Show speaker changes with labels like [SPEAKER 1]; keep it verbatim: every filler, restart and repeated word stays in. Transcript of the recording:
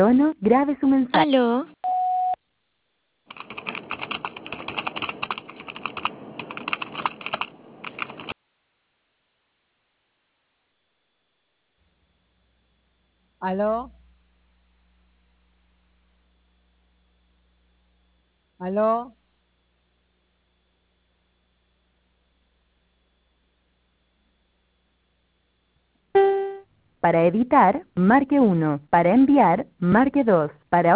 [SPEAKER 1] tono, grabe su mensaje.
[SPEAKER 2] Aló.
[SPEAKER 3] ¿Aló? ¿Aló?
[SPEAKER 1] Para editar, marque uno. Para enviar, marque dos. Para